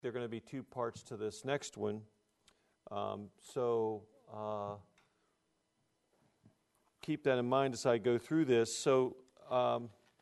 There are going to be two parts to this next one. So keep that in mind as I go through this. So I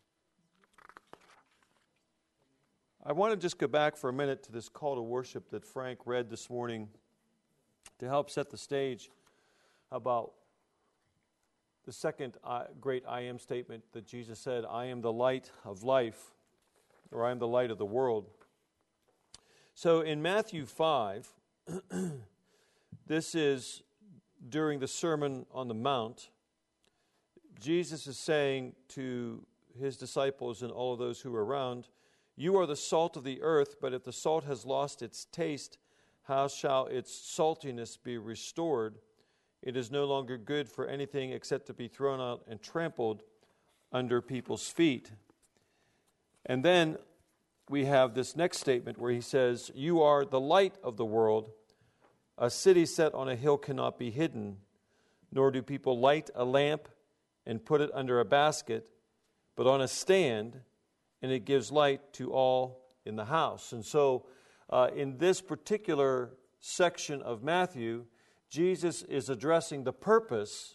want to just go back for a minute to this call to worship that Frank read this morning to help set the stage about the second great I am statement that Jesus said, I am the light of life, or I am the light of the world. So in Matthew 5, this is during the Sermon on the Mount. Jesus is saying to his disciples and all of those who are around, you are the salt of the earth, but if the salt has lost its taste, how shall its saltiness be restored? It is no longer good for anything except to be thrown out and trampled under people's feet. And then we have this next statement where he says, you are the light of the world. A city set on a hill cannot be hidden, nor do people light a lamp and put it under a basket, but on a stand, and it gives light to all in the house. And so in this particular section of Matthew, Jesus is addressing the purpose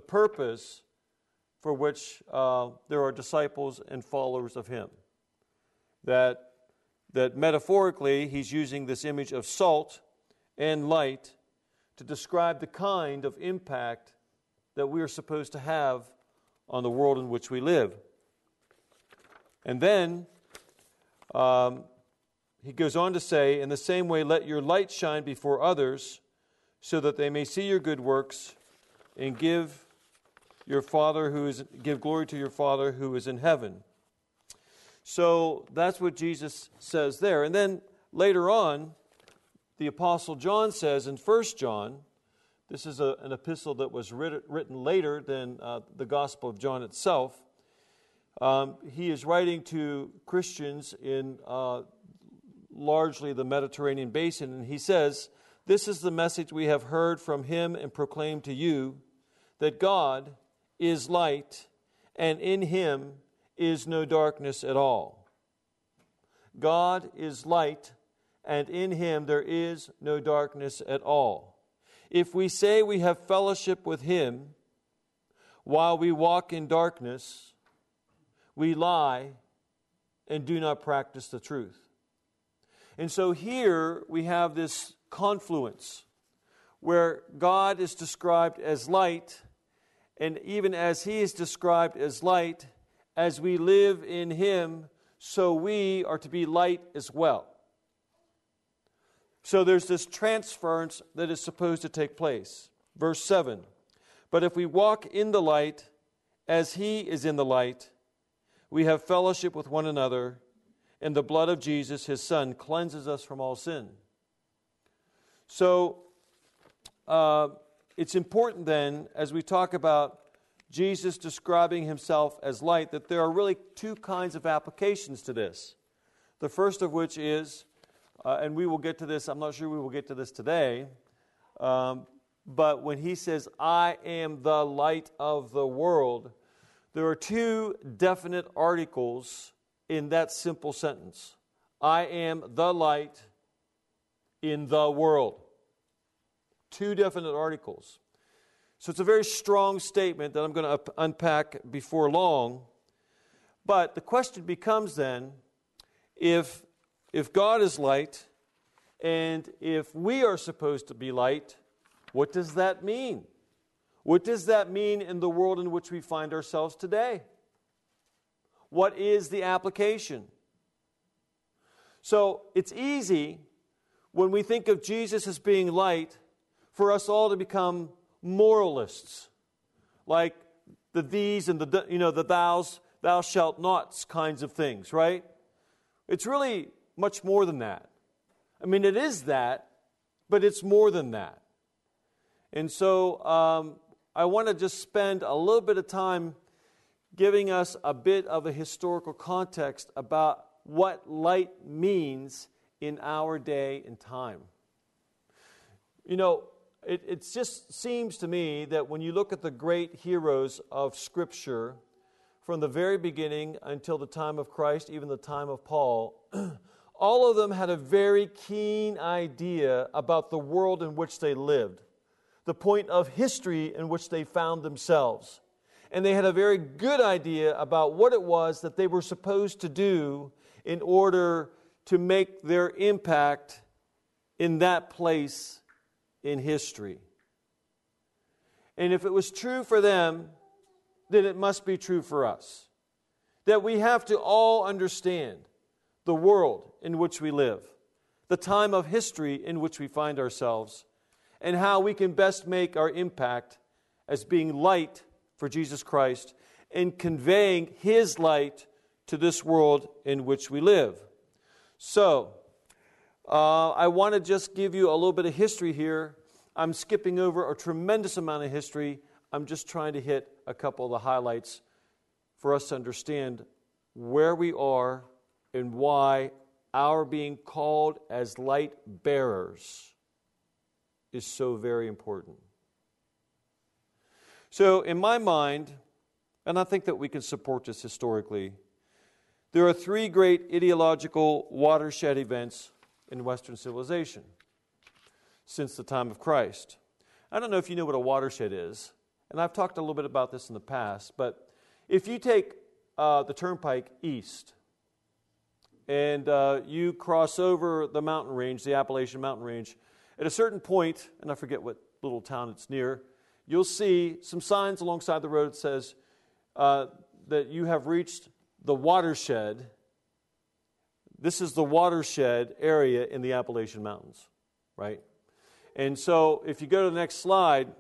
for which there are disciples and followers of him. That metaphorically, he's using this image of salt and light to describe the kind of impact that we are supposed to have on the world in which we live. And then he goes on to say, in the same way, let your light shine before others so that they may see your good works and give glory to your Father who is in heaven. So that's what Jesus says there. And then later on, the Apostle John says in 1 John, this is an epistle that was written later than the Gospel of John itself. He is writing to Christians in largely the Mediterranean basin, and he says, this is the message we have heard from him and proclaimed to you, that God is light, and in him is no darkness at all. God is light, and in him there is no darkness at all. If we say we have fellowship with him while we walk in darkness, we lie and do not practice the truth. And so here we have this confluence where God is described as light, and even as he is described as light, as we live in him, so we are to be light as well. So there's this transference that is supposed to take place. Verse 7, but if we walk in the light as he is in the light, we have fellowship with one another, and the blood of Jesus, his Son, cleanses us from all sin. So it's important then, as we talk about Jesus describing himself as light, that there are really two kinds of applications to this. The first of which is, and we will get to this, I'm not sure we will get to this today, but when he says, I am the light of the world, there are two definite articles in that simple sentence. I am the light in the world. Two definite articles. So it's a very strong statement that I'm going to unpack before long. But the question becomes then, if God is light, and if we are supposed to be light, what does that mean? What does that mean in the world in which we find ourselves today? What is the application? So it's easy when we think of Jesus as being light for us all to become moralists, like the these and the thous, thou shalt nots kinds of things, right? It's really much more than that. I mean, it is that, but it's more than that. And so I want to just spend a little bit of time giving us a bit of a historical context about what light means in our day and time. You know, it just seems to me that when you look at the great heroes of Scripture, from the very beginning until the time of Christ, even the time of Paul, all of them had a very keen idea about the world in which they lived, the point of history in which they found themselves. And they had a very good idea about what it was that they were supposed to do in order to make their impact in that place in history. And if it was true for them, then it must be true for us. That we have to all understand the world in which we live, the time of history in which we find ourselves, and how we can best make our impact as being light for Jesus Christ and conveying His light to this world in which we live. So, I want to just give you a little bit of history here. I'm skipping over a tremendous amount of history. I'm just trying to hit a couple of the highlights for us to understand where we are and why our being called as light bearers is so very important. So, in my mind, and I think that we can support this historically, there are three great ideological watershed events in Western civilization since the time of Christ. I don't know if you know what a watershed is, and I've talked a little bit about this in the past, but if you take the turnpike east and you cross over the mountain range, the Appalachian Mountain Range, at a certain point, and I forget what little town it's near, you'll see some signs alongside the road that says that you have reached the watershed. This is the watershed area in the Appalachian Mountains, right? And so if you go to the next slide,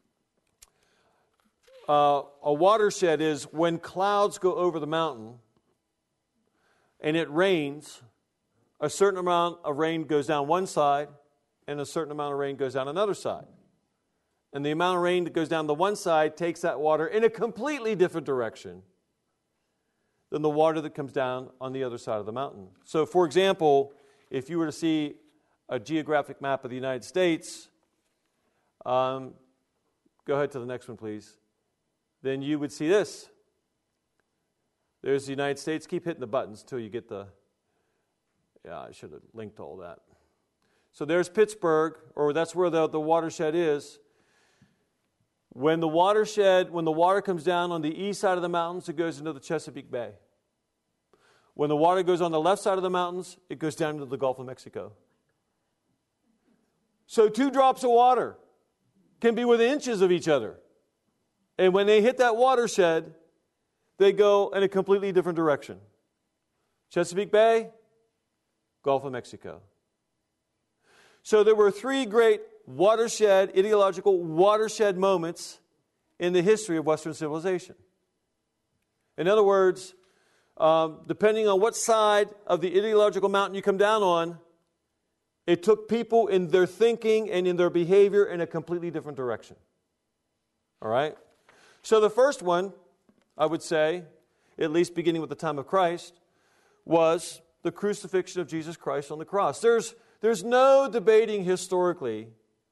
a watershed is when clouds go over the mountain and it rains, a certain amount of rain goes down one side and a certain amount of rain goes down another side. And the amount of rain that goes down the one side takes that water in a completely different direction than the water that comes down on the other side of the mountain. So, for example, if you were to see a geographic map of the United States, go ahead to the next one, please. Then you would see this. There's the United States. Keep hitting the buttons until you get the... Yeah, I should have linked all that. So there's Pittsburgh, or that's where the watershed is. When the water comes down on the east side of the mountains, it goes into the Chesapeake Bay. When the water goes on the left side of the mountains, it goes down into the Gulf of Mexico. So 2 drops of water can be within inches of each other. And when they hit that watershed, they go in a completely different direction. Chesapeake Bay, Gulf of Mexico. So there were 3 great ideological watershed moments in the history of Western civilization. In other words, depending on what side of the ideological mountain you come down on, it took people in their thinking and in their behavior in a completely different direction. All right? So the first one, I would say, at least beginning with the time of Christ, was the crucifixion of Jesus Christ on the cross. There's no debating historically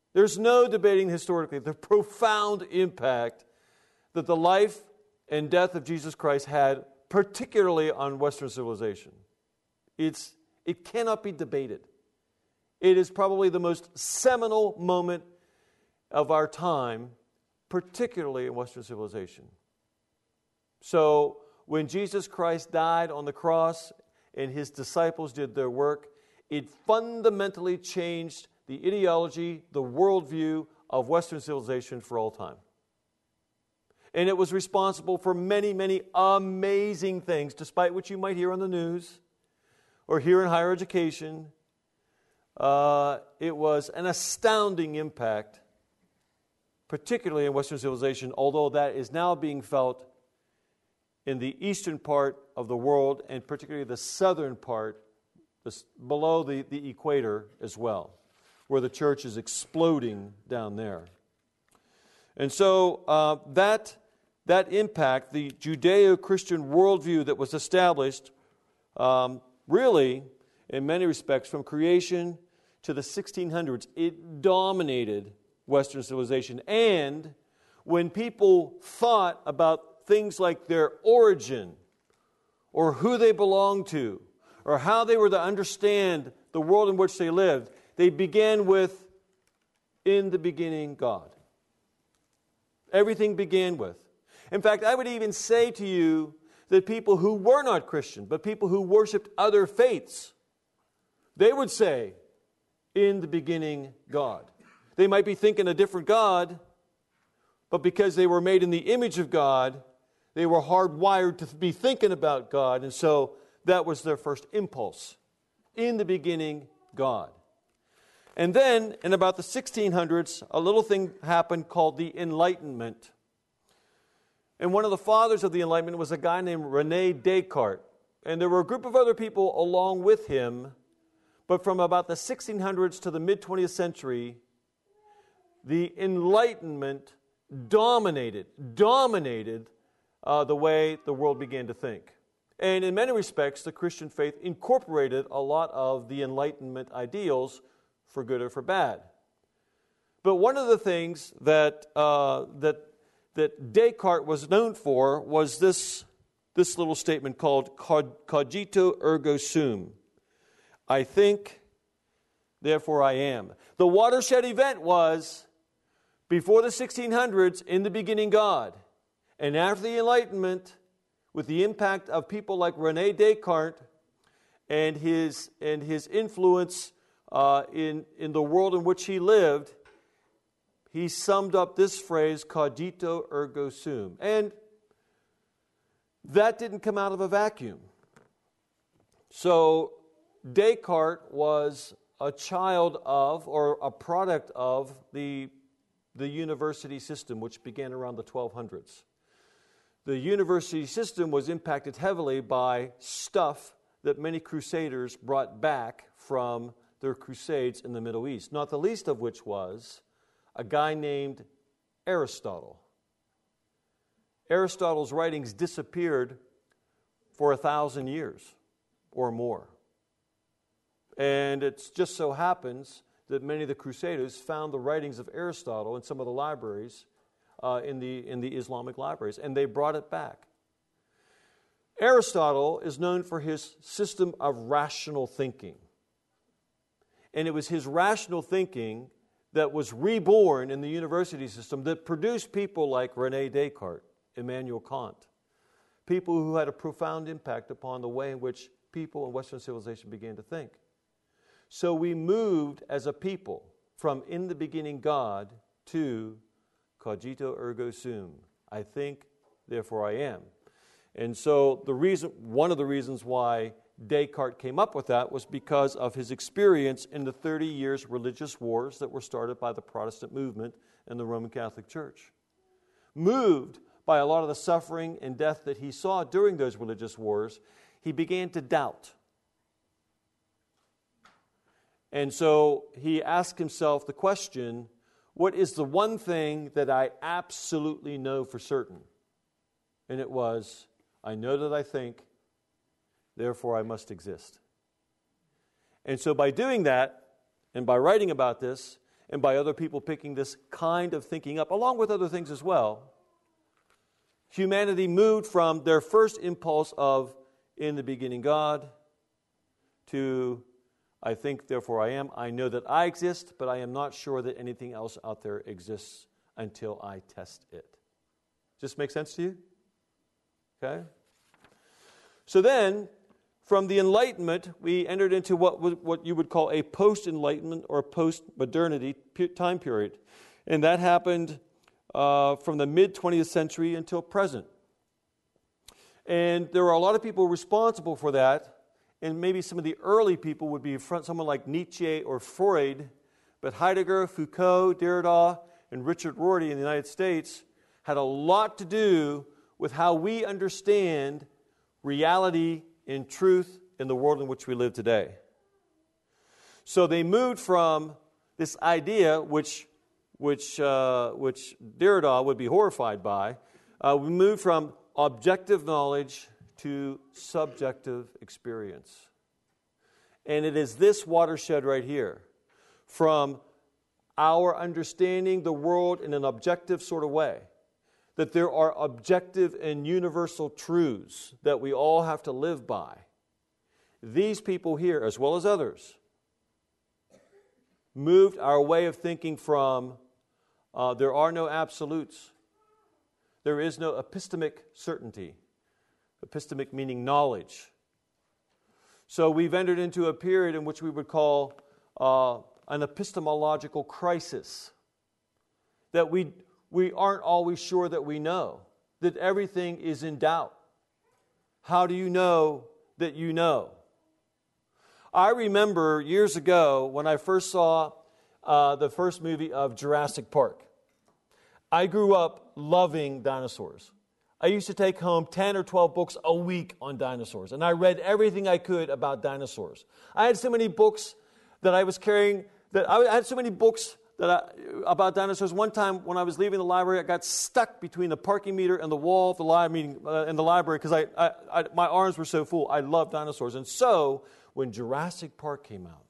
the profound impact that the life and death of Jesus Christ had, particularly on Western civilization. It cannot be debated. It is probably the most seminal moment of our time, particularly in Western civilization. So, when Jesus Christ died on the cross and His disciples did their work, it fundamentally changed the ideology, the worldview of Western civilization for all time. And it was responsible for many, many amazing things, despite what you might hear on the news or hear in higher education. It was an astounding impact, particularly in Western civilization, although that is now being felt in the eastern part of the world, and particularly the southern part, below the equator as well, where the church is exploding down there. And so that impact, the Judeo-Christian worldview that was established, really, in many respects, from creation to the 1600s, it dominated Western civilization. And when people thought about things like their origin, or who they belonged to, or how they were to understand the world in which they lived, they began with, in the beginning, God. Everything began with. In fact, I would even say to you that people who were not Christian, but people who worshiped other faiths, they would say, in the beginning, God. They might be thinking a different God, but because they were made in the image of God, they were hardwired to be thinking about God, and so that was their first impulse. In the beginning, God. And then, in about the 1600s, a little thing happened called the Enlightenment. And one of the fathers of the Enlightenment was a guy named René Descartes. And there were a group of other people along with him, but from about the 1600s to the mid-20th century, the Enlightenment dominated the way the world began to think. And in many respects, the Christian faith incorporated a lot of the Enlightenment ideals, for good or for bad. But one of the things that Descartes was known for was this little statement called cogito ergo sum. I think, therefore I am. The watershed event was, before the 1600s, in the beginning God. And after the Enlightenment, with the impact of people like René Descartes and his influence in the world in which he lived, he summed up this phrase, cogito ergo sum. And that didn't come out of a vacuum. So Descartes was a child of, or a product of, the university system, which began around the 1200s. The university system was impacted heavily by stuff that many crusaders brought back from their crusades in the Middle East, not the least of which was a guy named Aristotle. Aristotle's writings disappeared for 1,000 years or more. And it just so happens that many of the crusaders found the writings of Aristotle in some of the libraries, in the Islamic libraries, and they brought it back. Aristotle is known for his system of rational thinking. And it was his rational thinking that was reborn in the university system that produced people like René Descartes, Immanuel Kant, people who had a profound impact upon the way in which people in Western civilization began to think. So we moved as a people from in the beginning God to cogito ergo sum. I think, therefore I am. And so one of the reasons why Descartes came up with that was because of his experience in the 30 years religious wars that were started by the Protestant movement and the Roman Catholic Church. Moved by a lot of the suffering and death that he saw during those religious wars, he began to doubt. And so he asked himself the question, what is the one thing that I absolutely know for certain? And it was, I know that I think, therefore I must exist. And so by doing that, and by writing about this, and by other people picking this kind of thinking up, along with other things as well, humanity moved from their first impulse of, in the beginning God, to, I think, therefore I am. I know that I exist, but I am not sure that anything else out there exists until I test it. Does this make sense to you? Okay? So then, from the Enlightenment, we entered into what you would call a post-Enlightenment or post-modernity time period. And that happened from the mid-20th century until present. And there are a lot of people responsible for that. And maybe some of the early people would be someone like Nietzsche or Freud. But Heidegger, Foucault, Derrida, and Richard Rorty in the United States had a lot to do with how we understand reality and truth in the world in which we live today. So they moved from this idea, which Derrida would be horrified by. We moved from objective knowledge to subjective experience. And it is this watershed right here, from our understanding the world in an objective sort of way, that there are objective and universal truths that we all have to live by. these people here, as well as others, moved our way of thinking from there are no absolutes. There is no epistemic certainty. Epistemic meaning knowledge. So we've entered into a period in which we would call an epistemological crisis. That we aren't always sure that we know. That everything is in doubt. How do you know that you know? I remember years ago when I first saw the first movie of Jurassic Park. I grew up loving dinosaurs. I used to take home 10 or 12 books a week on dinosaurs, and I read everything I could about dinosaurs. I had so many books that I was carrying, about dinosaurs. One time when I was leaving the library, I got stuck between the parking meter and the wall of the library because my arms were so full. I love dinosaurs. And so, when Jurassic Park came out,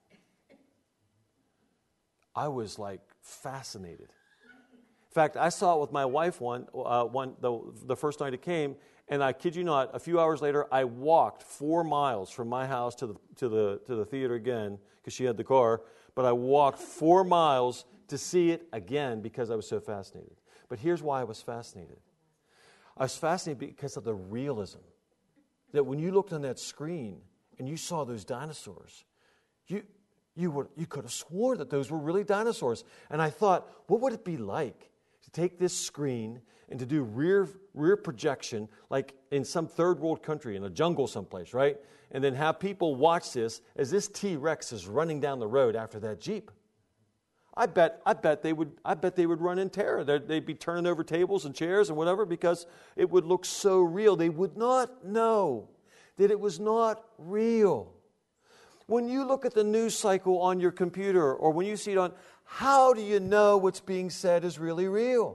I was like fascinated. In fact, I saw it with my wife the first night it came, and I kid you not, a few hours later, I walked 4 miles from my house to the theater again because she had the car. But I walked 4 miles to see it again because I was so fascinated. But here's why I was fascinated. I was fascinated because of the realism. That when you looked on that screen and you saw those dinosaurs, you could have sworn that those were really dinosaurs. And I thought, what would it be like to take this screen and to do rear projection like in some third world country, in a jungle someplace, right? And then have people watch this as this T-Rex is running down the road after that Jeep. I bet they would run in terror. They'd be turning over tables and chairs and whatever because it would look so real. They would not know that it was not real. When you look at the news cycle on your computer or when you see it on, how do you know what's being said is really real?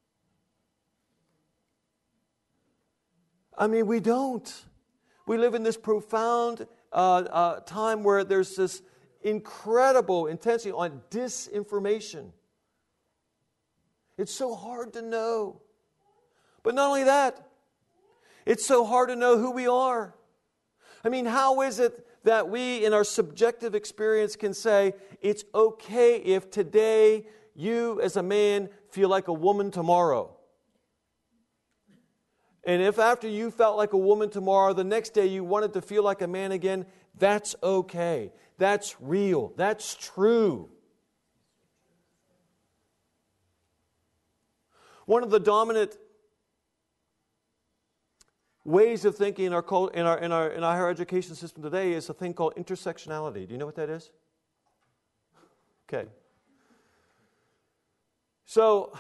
I mean, we don't. We live in this profound time where there's this incredible intensity on disinformation. It's so hard to know. But not only that, it's so hard to know who we are. I mean, how is it that we, in our subjective experience, can say, it's okay if today you, as a man, feel like a woman tomorrow? And if after you felt like a woman tomorrow, the next day you wanted to feel like a man again, that's okay. That's real. That's true. One of the dominant ways of thinking in our higher education system today is a thing called intersectionality. Do you know what that is? Okay. So,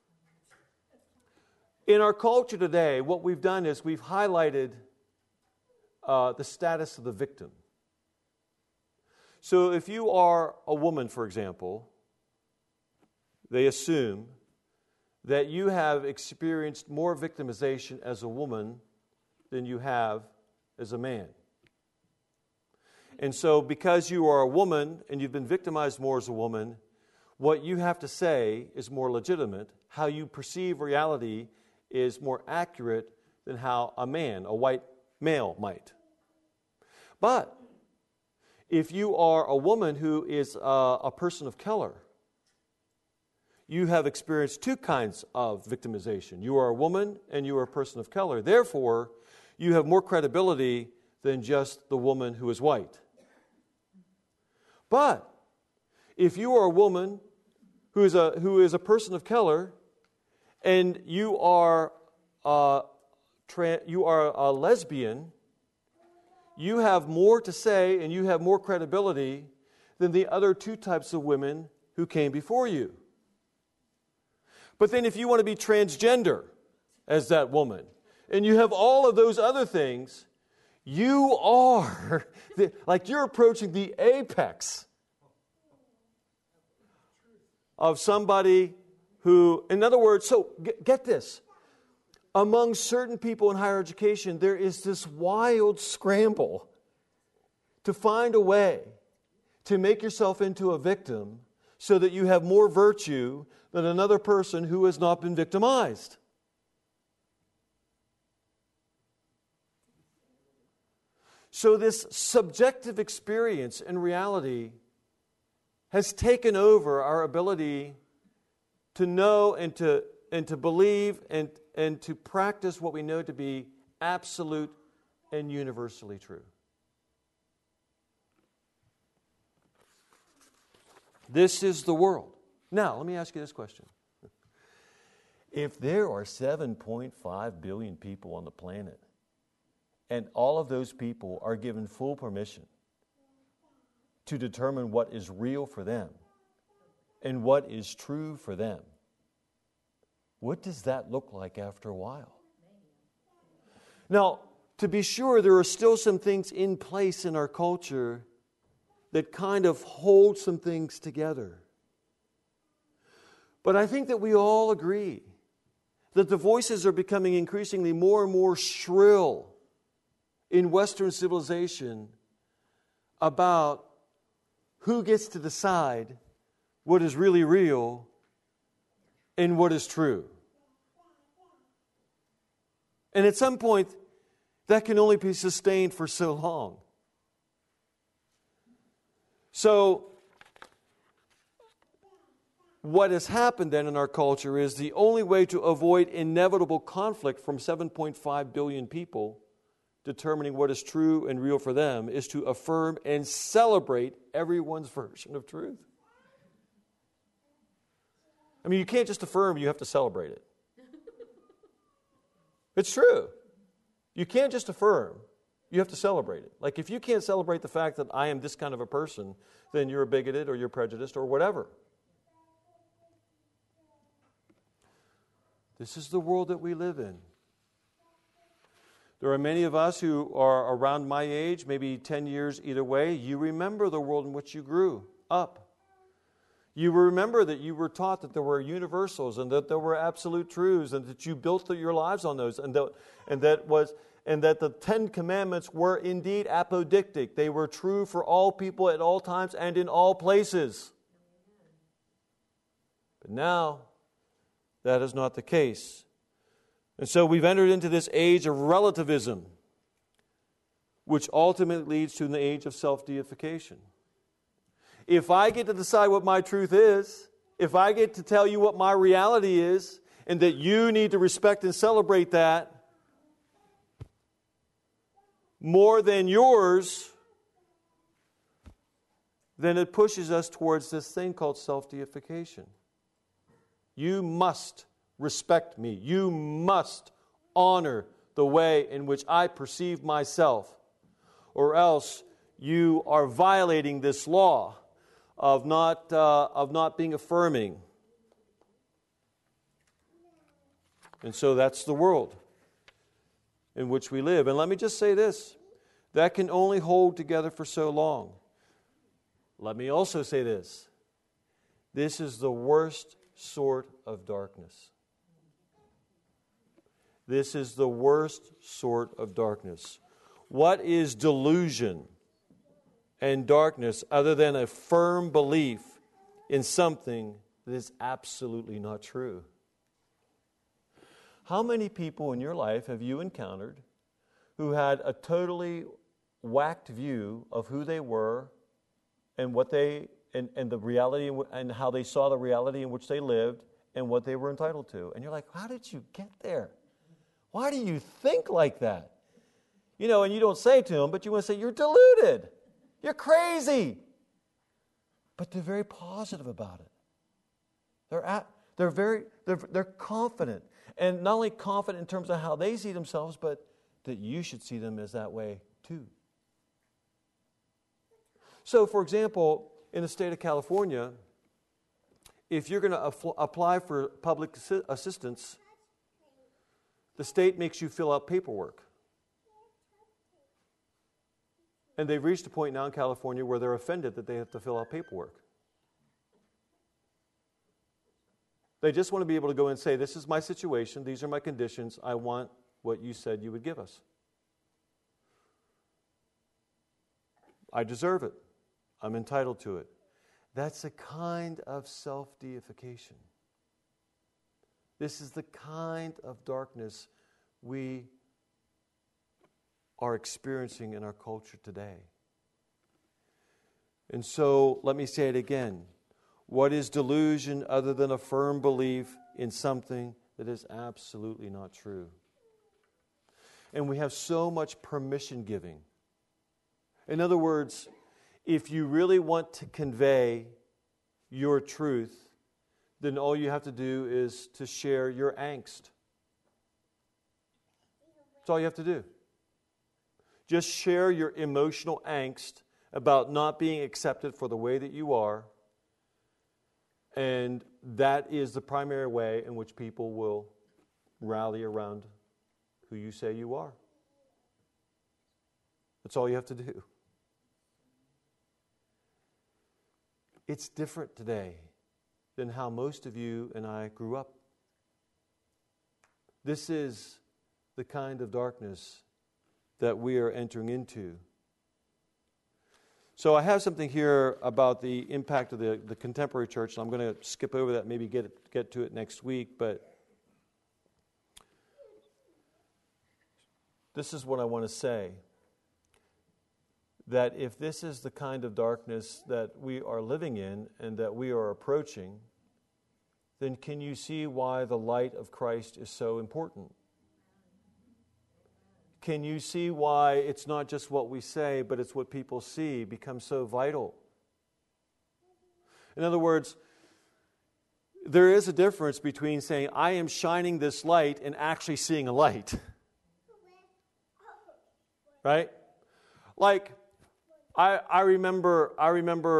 in our culture today, what we've done is we've highlighted the status of the victim. So if you are a woman, for example, they assume that you have experienced more victimization as a woman than you have as a man. And so because you are a woman and you've been victimized more as a woman, what you have to say is more legitimate. How you perceive reality is more accurate than how a man, a white male, might. But if you are a woman who is a person of color, you have experienced two kinds of victimization. You are a woman and you are a person of color. Therefore, you have more credibility than just the woman who is white. But if you are a woman who is a person of color and you are a lesbian, you have more to say and you have more credibility than the other two types of women who came before you. But then if you want to be transgender as that woman, and you have all of those other things, you are, like you're approaching the apex of somebody who, in other words, so get this. Among certain people in higher education, there is this wild scramble to find a way to make yourself into a victim so that you have more virtue than another person who has not been victimized. So this subjective experience and reality has taken over our ability to know and to believe and to practice what we know to be absolute and universally true. This is the world. Now, let me ask you this question. If there are 7.5 billion people on the planet, and all of those people are given full permission to determine what is real for them and what is true for them, what does that look like after a while? Now, to be sure, there are still some things in place in our culture that kind of hold some things together. But I think that we all agree that the voices are becoming increasingly more and more shrill in Western civilization about who gets to decide what is really real and what is true. And at some point, that can only be sustained for so long. So, what has happened then in our culture is the only way to avoid inevitable conflict from 7.5 billion people determining what is true and real for them is to affirm and celebrate everyone's version of truth. I mean, you can't just affirm, you have to celebrate it. It's true. You can't just affirm, you have to celebrate it. Like if you can't celebrate the fact that I am this kind of a person, then you're bigoted or you're prejudiced or whatever. This is the world that we live in. There are many of us who are around my age, maybe 10 years either way. You remember the world in which you grew up. You remember that you were taught that there were universals and that there were absolute truths and that you built your lives on those and that the 10 Commandments were indeed apodictic. They were true for all people at all times and in all places. But now, that is not the case. And so we've entered into this age of relativism, which ultimately leads to an age of self-deification. If I get to decide what my truth is, if I get to tell you what my reality is, and that you need to respect and celebrate that more than yours, then it pushes us towards this thing called self-deification. You must respect me. You must honor the way in which I perceive myself, or else you are violating this law of not being affirming. And so that's the world in which we live. And let me just say this, that can only hold together for so long. Let me also say this, this is the worst sort of darkness. This is the worst sort of darkness. What is delusion and darkness other than a firm belief in something that is absolutely not true? How many people in your life have you encountered who had a totally whacked view of who they were and what they and the reality and how they saw the reality in which they lived and what they were entitled to? And you're like, how did you get there? Why do you think like that? You know, and you don't say to them, but you want to say, you're deluded. You're crazy. But they're very positive about it. They're confident. And not only confident in terms of how they see themselves, but that you should see them as that way too. So, for example, in the state of California, if you're going to apply for public assistance, the state makes you fill out paperwork. And they've reached a point now in California where they're offended that they have to fill out paperwork. They just want to be able to go and say, this is my situation, these are my conditions, I want what you said you would give us. I deserve it. I'm entitled to it. That's a kind of self-deification. This is the kind of darkness we are experiencing in our culture today. And so, let me say it again. What is delusion other than a firm belief in something that is absolutely not true? And we have so much permission giving. In other words, if you really want to convey your truth, then all you have to do is to share your angst. That's all you have to do. Just share your emotional angst about not being accepted for the way that you are. And that is the primary way in which people will rally around who you say you are. That's all you have to do. It's different today than how most of you and I grew up. This is the kind of darkness that we are entering into. So I have something here about the impact of the contemporary church, and I'm going to skip over that, maybe get to it next week, but this is what I want to say. That if this is the kind of darkness that we are living in and that we are approaching, then can you see why the light of Christ is so important? Can you see why it's not just what we say, but it's what people see becomes so vital? In other words, there is a difference between saying, I am shining this light, and actually seeing a light. Right? Like, I remember I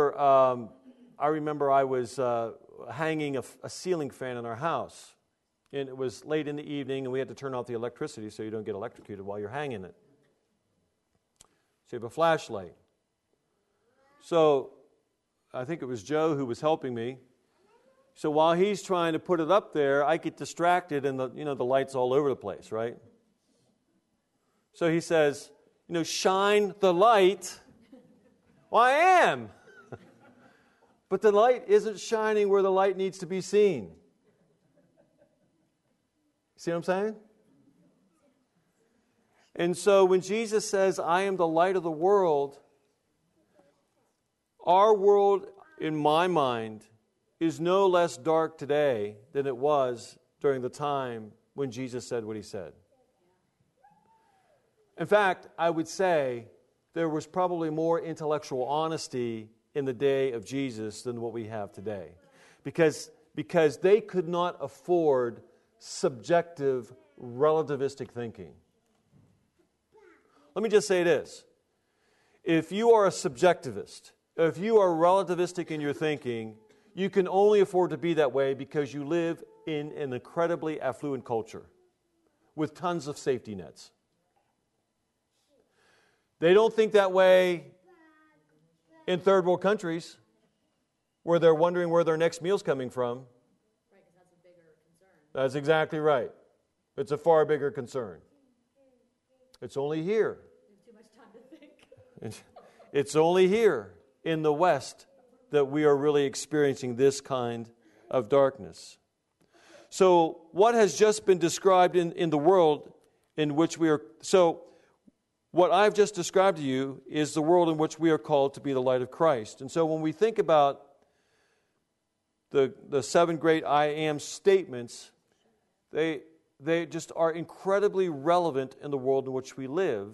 was hanging a ceiling fan in our house. And it was late in the evening, and we had to turn off the electricity so you don't get electrocuted while you're hanging it. So you have a flashlight. So I think it was Joe who was helping me. So while he's trying to put it up there, I get distracted, and the light's all over the place, right? So he says, shine the light. Well, I am. But the light isn't shining where the light needs to be seen. See what I'm saying? And so when Jesus says, I am the light of the world, our world, in my mind, is no less dark today than it was during the time when Jesus said what he said. In fact, I would say there was probably more intellectual honesty in the day of Jesus than what we have today. Because they could not afford subjective, relativistic thinking. Let me just say this. If you are a subjectivist, if you are relativistic in your thinking, you can only afford to be that way because you live in an incredibly affluent culture with tons of safety nets. They don't think that way in third world countries where they're wondering where their next meal's coming from. That's exactly right. It's a far bigger concern. It's only here. Too much time to think. It's only here in the West that we are really experiencing this kind of darkness. So what has just been described in the world in which we are... So what I've just described to you is the world in which we are called to be the light of Christ. And so when we think about the 7 great I am statements, they just are incredibly relevant in the world in which we live.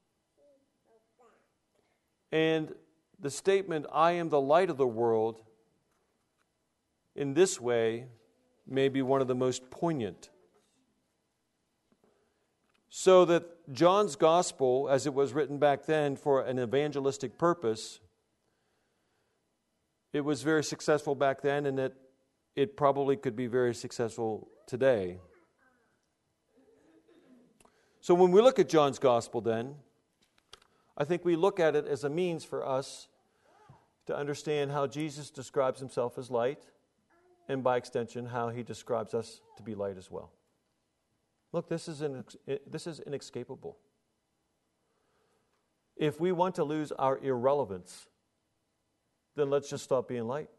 And the statement, I am the light of the world, in this way, may be one of the most poignant. So that John's gospel, as it was written back then for an evangelistic purpose, it was very successful back then, and it probably could be very successful today. So when we look at John's gospel then, I think we look at it as a means for us to understand how Jesus describes himself as light, and by extension, how he describes us to be light as well. Look, this is inescapable. If we want to lose our irrelevance, then let's just stop being light.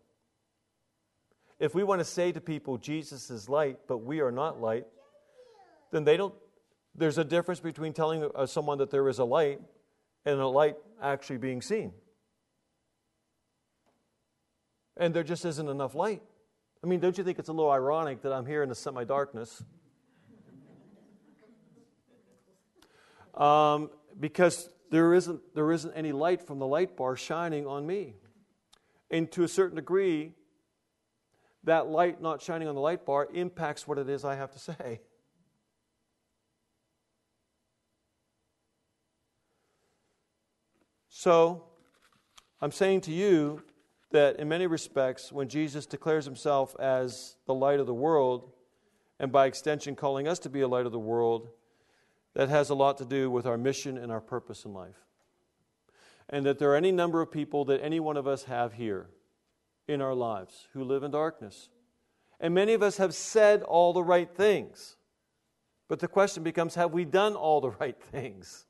If we want to say to people, Jesus is light, but we are not light, then they don't There's a difference between telling someone that there is a light and a light actually being seen. And there just isn't enough light. I mean, don't you think it's a little ironic that I'm here in the semi-darkness? Because there isn't any light from the light bar shining on me. And to a certain degree, that light not shining on the light bar impacts what it is I have to say. So, I'm saying to you that in many respects, when Jesus declares himself as the light of the world, and by extension calling us to be a light of the world, that has a lot to do with our mission and our purpose in life. And that there are any number of people that any one of us have here in our lives who live in darkness. And many of us have said all the right things. But the question becomes, have we done all the right things?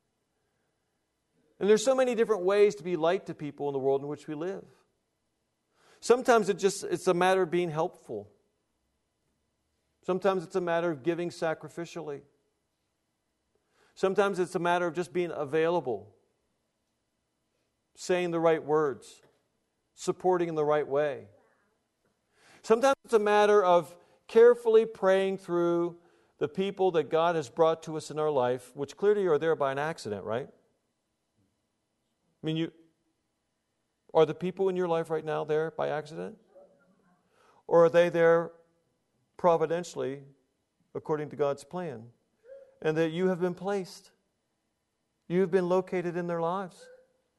And there's so many different ways to be light to people in the world in which we live. Sometimes it's a matter of being helpful. Sometimes it's a matter of giving sacrificially. Sometimes it's a matter of just being available, saying the right words, supporting in the right way. Sometimes it's a matter of carefully praying through the people that God has brought to us in our life, which clearly are there by an accident, right? I mean, are the people in your life right now there by accident? Or are they there providentially according to God's plan? And that you have been placed. You have been located in their lives.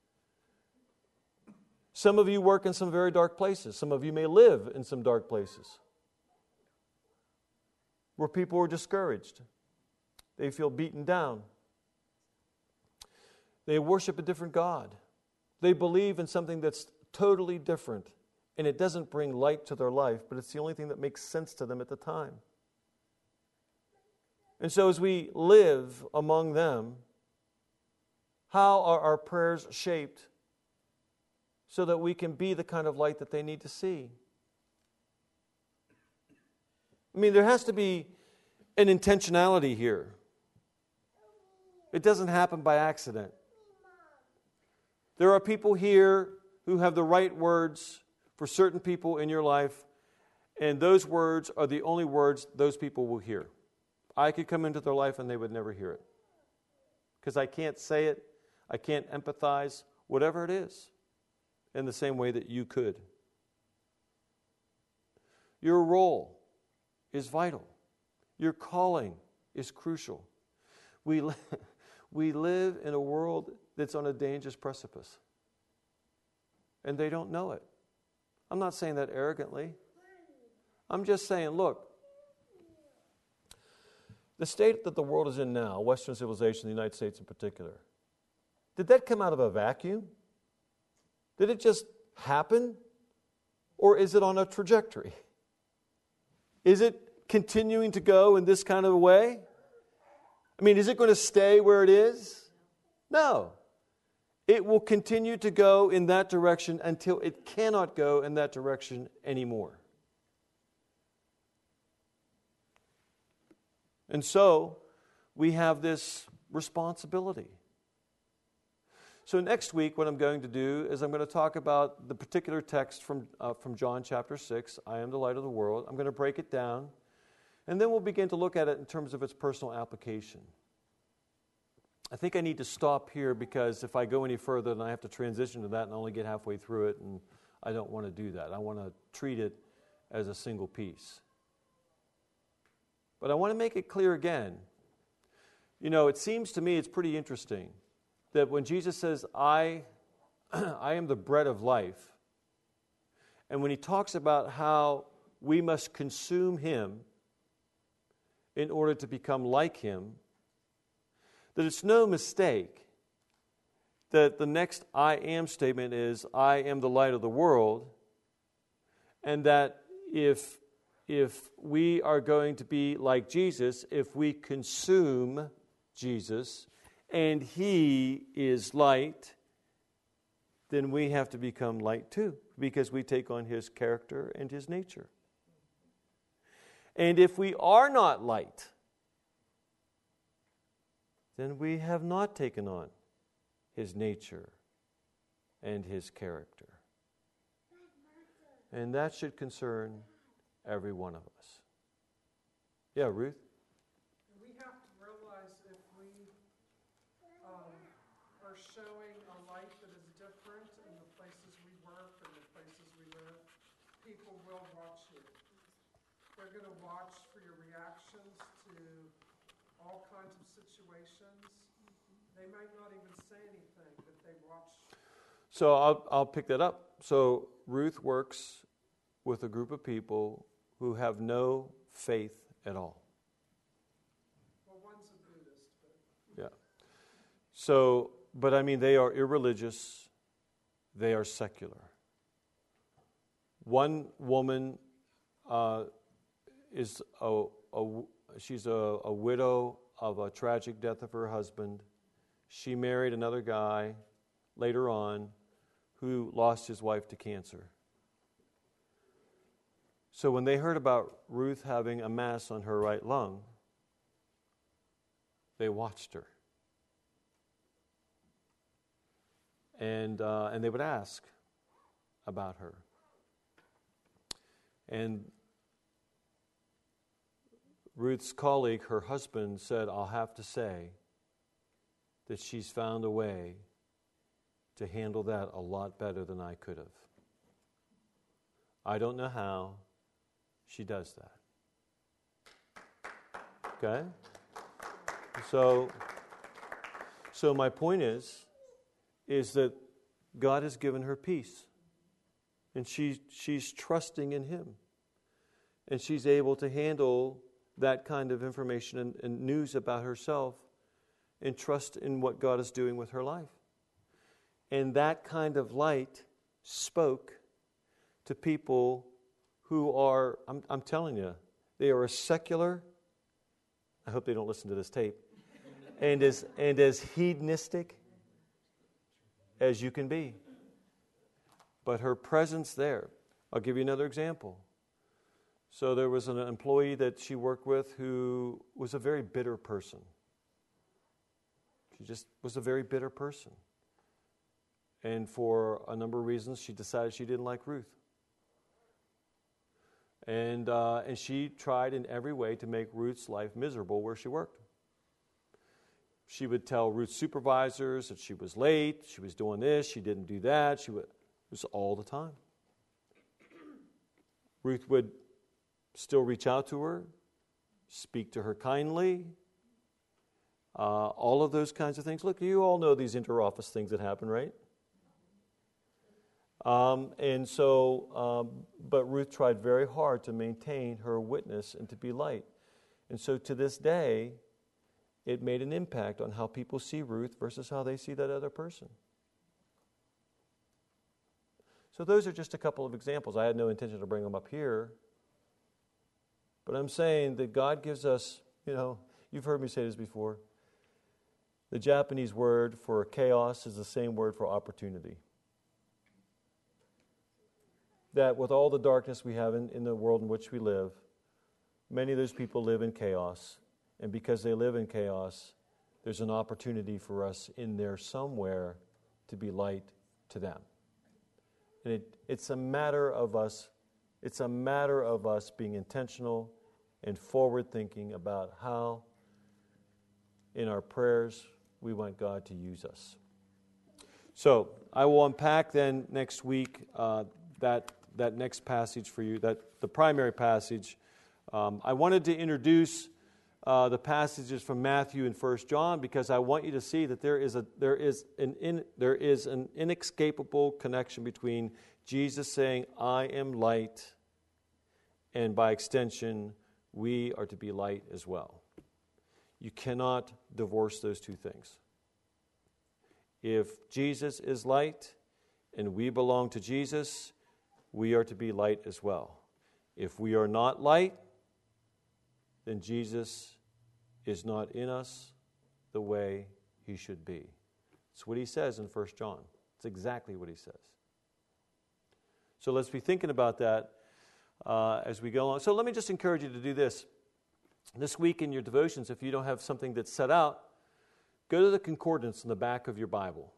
Some of you work in some very dark places. Some of you may live in some dark places where people are discouraged. They feel beaten down. They worship a different God. They believe in something that's totally different, and it doesn't bring light to their life, but it's the only thing that makes sense to them at the time. And so as we live among them, how are our prayers shaped so that we can be the kind of light that they need to see? I mean, there has to be an intentionality here. It doesn't happen by accident. There are people here who have the right words for certain people in your life, and those words are the only words those people will hear. I could come into their life and they would never hear it. Because I can't say it, I can't empathize, whatever it is, in the same way that you could. Your role is vital. Your calling is crucial. We live in a world that's on a dangerous precipice. And they don't know it. I'm not saying that arrogantly. I'm just saying, look, the state that the world is in now, Western civilization, the United States in particular, did that come out of a vacuum? Did it just happen? Or is it on a trajectory? Is it continuing to go in this kind of a way? I mean, is it going to stay where it is? No. It will continue to go in that direction until it cannot go in that direction anymore. And so, we have this responsibility. So next week, what I'm going to do is I'm going to talk about the particular text from John chapter 6, I am the light of the world. I'm going to break it down, and then we'll begin to look at it in terms of its personal application. I think I need to stop here because if I go any further, then I have to transition to that and only get halfway through it, and I don't want to do that. I want to treat it as a single piece. But I want to make it clear again. You know, it seems to me it's pretty interesting that when Jesus says, I am the bread of life, and when he talks about how we must consume him in order to become like him, that it's no mistake that the next I am statement is, I am the light of the world, and that if we are going to be like Jesus, if we consume Jesus, and he is light, then we have to become light too, because we take on his character and his nature. And if we are not light, then we have not taken on His nature and His character. And that should concern every one of us. Yeah, Ruth? We have to realize if we are showing a life that is different in the places we work and the places we live, people will watch you. They're going to watch for your reactions to all kinds of situations. They might not even say anything, but they watch. So I'll pick that up. So Ruth works with a group of people who have no faith at all. Well, one's a Buddhist, but... Yeah. So, but I mean, they are irreligious. They are secular. One woman is she's a widow of a tragic death of her husband. She married another guy later on who lost his wife to cancer. So when they heard about Ruth having a mass on her right lung, they watched her. And they would ask about her. And Ruth's colleague, her husband, said, I'll have to say that she's found a way to handle that a lot better than I could have. I don't know how she does that. Okay? So my point is that God has given her peace. And she's trusting in Him. And she's able to handle that kind of information and news about herself and trust in what God is doing with her life. And that kind of light spoke to people who are, I'm telling you, they are as secular, I hope they don't listen to this tape, and as hedonistic as you can be. But her presence there, I'll give you another example. So there was an employee that she worked with who was a very bitter person. She just was a very bitter person. And for a number of reasons, she decided she didn't like Ruth. And she tried in every way to make Ruth's life miserable where she worked. She would tell Ruth's supervisors that she was late, she was doing this, she didn't do that. It was all the time. Ruth would still reach out to her, speak to her kindly, all of those kinds of things. Look, you all know these inter-office things that happen, right? But Ruth tried very hard to maintain her witness and to be light. And so to this day, it made an impact on how people see Ruth versus how they see that other person. So those are just a couple of examples. I had no intention to bring them up here. But I'm saying that God gives us, you've heard me say this before. The Japanese word for chaos is the same word for opportunity. That with all the darkness we have in the world in which we live, many of those people live in chaos. And because they live in chaos, there's an opportunity for us in there somewhere to be light to them. And it's a matter of us being intentional and forward-thinking about how, in our prayers, we want God to use us. So I will unpack then next week that next passage for you, the primary passage. I wanted to introduce the passages from Matthew and 1 John because I want you to see that there is an inescapable connection between Jesus saying, I am light, and by extension, we are to be light as well. You cannot divorce those two things. If Jesus is light and we belong to Jesus, we are to be light as well. If we are not light, then Jesus is not in us the way He should be. It's what He says in 1 John. It's exactly what He says. So let's be thinking about that as we go along. So let me just encourage you to do this. This week in your devotions, if you don't have something that's set out, go to the concordance in the back of your Bible.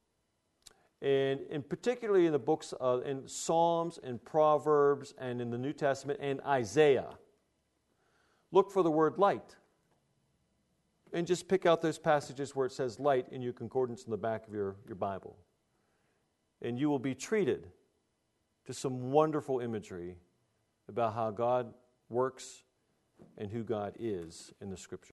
And particularly in the books in Psalms and Proverbs and in the New Testament and Isaiah, look for the word light. And just pick out those passages where it says light in your concordance in the back of your Bible. And you will be treated to some wonderful imagery about how God works and who God is in the Scripture.